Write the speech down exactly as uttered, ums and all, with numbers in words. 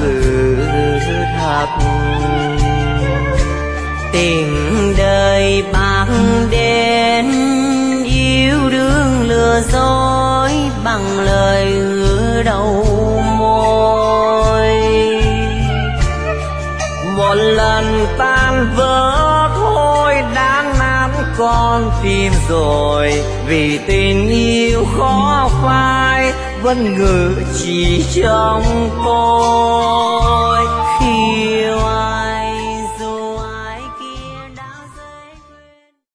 sự thật. Tình đời bạc đến yêu đương lừa dối bằng lời hứa đầu môi. Một lần tan vỡ thôi đã nát con tim rồi, vì tình yêu khó phai vẫn ngự chỉ trong tôi. Khi yêu ai